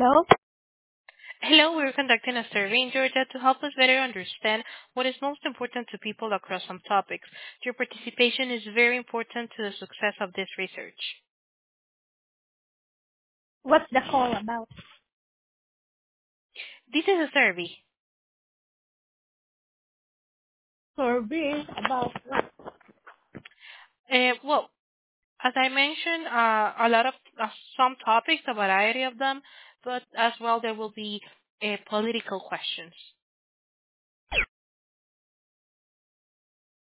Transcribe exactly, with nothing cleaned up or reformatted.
Hello? Hello, we're conducting a survey in Georgia to help us better understand what is most important to people across some topics. Your participation is very important to the success of this research. What's the call about? This is a survey. Survey about what? Uh, well, as I mentioned, uh, a lot of uh, some topics, a variety of them, but as well there will be uh, political questions.